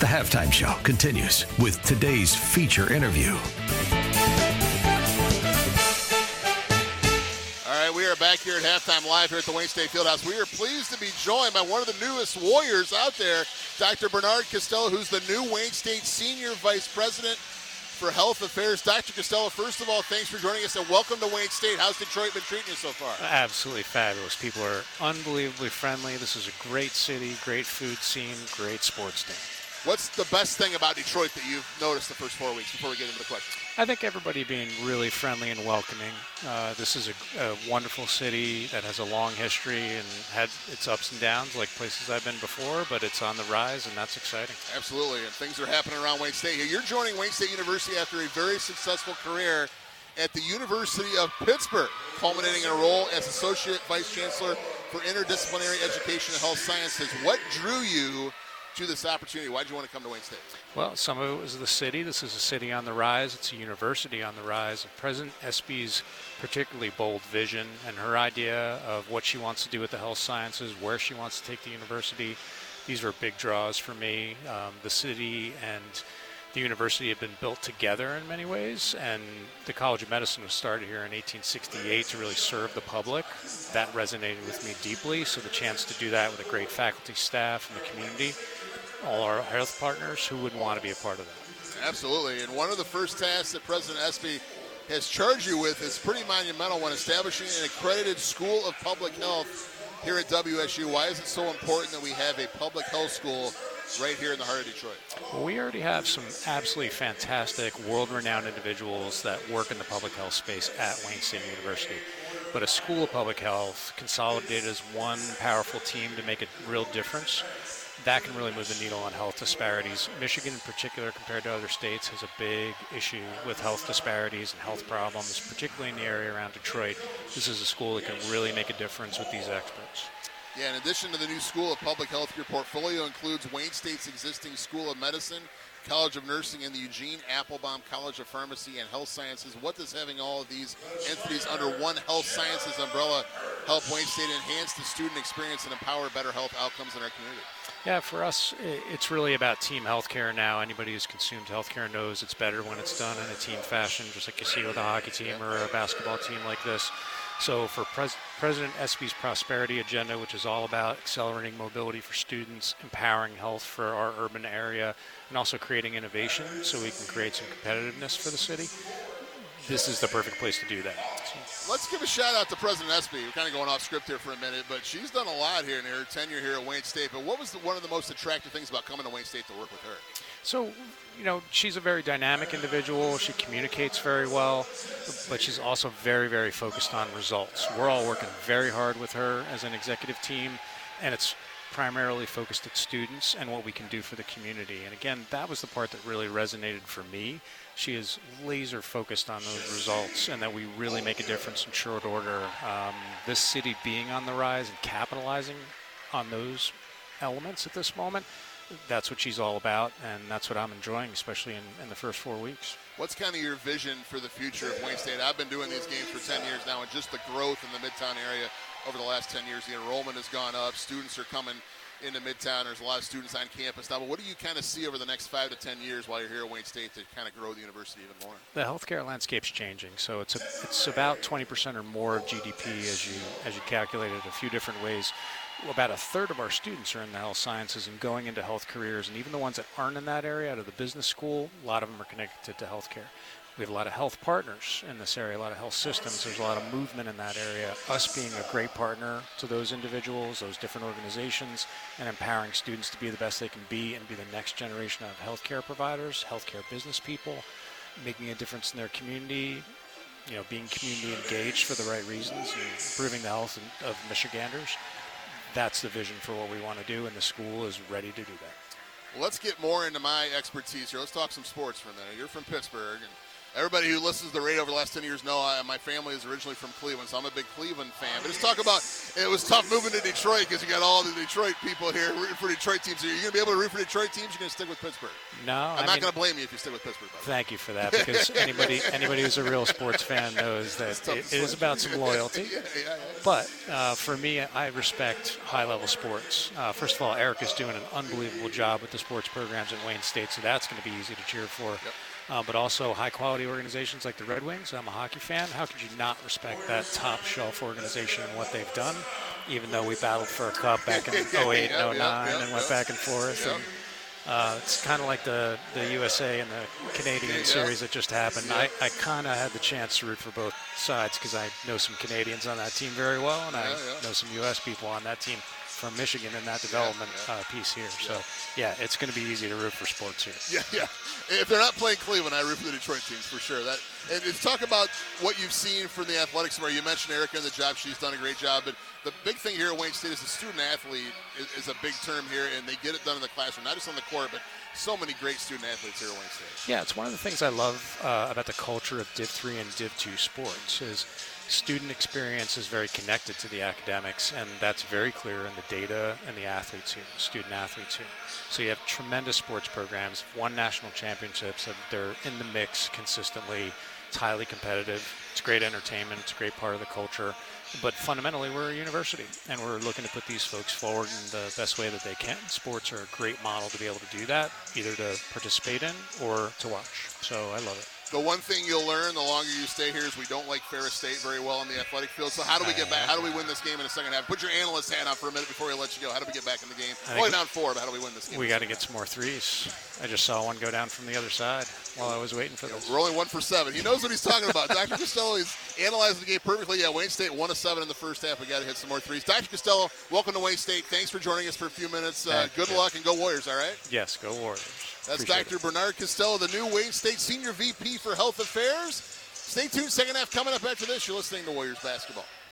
The Halftime Show continues with today's feature interview. All right, we are back here at halftime live here at the Wayne State Fieldhouse. We are pleased to be joined by one of the newest Warriors out there, Dr. Bernard Costello, who's the new Wayne State Senior Vice President for Health Affairs. Dr. Costello, first of all, thanks for joining us and welcome to Wayne State. How's Detroit been treating you so far? Absolutely fabulous. People are unbelievably friendly. This is a great city, great food scene, great sports team. What's the best thing about Detroit that you've noticed the first 4 weeks before we get into the question? I think everybody being really friendly and welcoming. This is a wonderful city that has a long history and had its ups and downs like places I've been before, but it's on the rise, and that's exciting. Absolutely, and things are happening around Wayne State here. You're joining Wayne State University after a very successful career at the University of Pittsburgh, culminating in a role as Associate Vice Chancellor for Interdisciplinary Education and Health Sciences. What drew you to this opportunity? Why did you want to come to Wayne State? Well, some of it was the city. This is a city on the rise. It's a university on the rise. President Espy's particularly bold vision and her idea of what she wants to do with the health sciences, where she wants to take the university, these were big draws for me. The city and the university had been built together in many ways, and the College of Medicine was started here in 1868 to really serve the public. That resonated with me deeply, so the chance to do that with a great faculty, staff, and the community, all our health partners, who wouldn't want to be a part of that? Absolutely, and one of the first tasks that President Espy has charged you with is pretty monumental when establishing an accredited School of Public Health here at WSU. Why is it so important that we have a public health school right here in the heart of Detroit? Well, we already have some absolutely fantastic, world-renowned individuals that work in the public health space at Wayne State University. But a School of Public Health consolidated as one powerful team to make a real difference, that can really move the needle on health disparities. Michigan in particular, compared to other states, has a big issue with health disparities and health problems, particularly in the area around Detroit. This is a school that can really make a difference with these experts. Yeah, in addition to the new School of Public Health, your portfolio includes Wayne State's existing School of Medicine, College of Nursing, and the Eugene Applebaum College of Pharmacy and Health Sciences. What does having all of these entities under one health sciences umbrella help Wayne State enhance the student experience and empower better health outcomes in our community? Yeah, for us, it's really about team healthcare now. Anybody who's consumed healthcare knows it's better when it's done in a team fashion, just like you see with a hockey team or a basketball team like this. So for President Espy's prosperity agenda, which is all about accelerating mobility for students, empowering health for our urban area, and also creating innovation so we can create some competitiveness for the city, this is the perfect place to do that. Let's give a shout out to President Espy. We're kind of going off script here for a minute, but she's done a lot here in her tenure here at Wayne State. But what was one of the most attractive things about coming to Wayne State to work with her? So, she's a very dynamic individual. She communicates very well, but she's also very, very focused on results. We're all working very hard with her as an executive team, and it's primarily focused at students and what we can do for the community. And again, that was the part that really resonated for me. She is laser focused on those results and that we really make a difference in short order. This city being on the rise and capitalizing on those elements at this moment, that's what she's all about, and that's what I'm enjoying, especially in the first 4 weeks. What's kind of your vision for the future of Wayne State? I've been doing these games for 10 years now, and just the growth in the Midtown area over the last 10 years, the enrollment has gone up. Students are coming into Midtown. There's a lot of students on campus now. But what do you kind of see over the next 5 to 10 years while you're here at Wayne State to kind of grow the university even more? The healthcare landscape's changing, so it's about 20% or more of GDP as you calculate it a few different ways. About a third of our students are in the health sciences and going into health careers, and even the ones that aren't in that area, out of the business school, a lot of them are connected to healthcare. We have a lot of health partners in this area, a lot of health systems. There's a lot of movement in that area. Us being a great partner to those individuals, those different organizations, and empowering students to be the best they can be and be the next generation of healthcare providers, healthcare business people, making a difference in their community, being community engaged for the right reasons, and improving the health of Michiganders. That's the vision for what we want to do, and the school is ready to do that. Well, let's get more into my expertise here. Let's talk some sports for a minute. You're from Pittsburgh, and Everybody who listens to the radio over the last 10 years know my family is originally from Cleveland, so I'm a big Cleveland fan. But just talk about, it was tough moving to Detroit because you got all the Detroit people here rooting for Detroit teams. Are you going to be able to root for Detroit teams? You're going to stick with Pittsburgh? No. I'm not going to blame you if you stick with Pittsburgh. Thank you for that, because anybody who's a real sports fan knows that it is about some loyalty. Yeah. But for me, I respect high-level sports. First of all, Eric is doing an unbelievable job with the sports programs at Wayne State, so that's going to be easy to cheer for. Yep. But also high-quality organizations like the Red Wings. I'm a hockey fan. How could you not respect that top-shelf organization and what they've done, even though we battled for a cup back in 08 and 09 and went back and forth. Yep. And, it's kind of like the USA and the Canadian series that just happened. I kind of had the chance to root for both sides because I know some Canadians on that team very well, and I know some U.S. people on that team from Michigan in that development piece here. So, it's going to be easy to root for sports here. Yeah. If they're not playing Cleveland, I root for the Detroit teams for sure. And talk about what you've seen from the athletics. Where you mentioned Erica and the job; she's done a great job. But the big thing here at Wayne State is the student athlete is a big term here, and they get it done in the classroom, not just on the court, but so many great student athletes here at Wayne State. Yeah, it's one of the things I love about the culture of Div 3 and Div 2 sports is student experience is very connected to the academics, and that's very clear in the data and the athletes here, student athletes here. So you have tremendous sports programs, won national championships, and they're in the mix consistently. It's highly competitive. It's great entertainment. It's a great part of the culture. But fundamentally, we're a university, and we're looking to put these folks forward in the best way that they can. Sports are a great model to be able to do that, either to participate in or to watch. So I love it. The one thing you'll learn the longer you stay here is we don't like Ferris State very well in the athletic field. So how do we get back? How do we win this game in the second half? Put your analyst hat on for a minute before we let you go. How do we get back in the game? Only down 4, but how do we win this game? We got to get some more threes. I just saw one go down from the other side while I was waiting for this. We're only 1 for 7. He knows what he's talking about. Dr. Costello is analyzing the game perfectly. Yeah, Wayne State 1 of 7 in the first half. We got to hit some more threes. Dr. Costello, welcome to Wayne State. Thanks for joining us for a few minutes. Good luck and go Warriors, all right? Yes, go Warriors. That's Dr. Bernard Costello, the new Wayne State Senior VP for Health Affairs. Stay tuned. Second half coming up after this. You're listening to Warriors Basketball.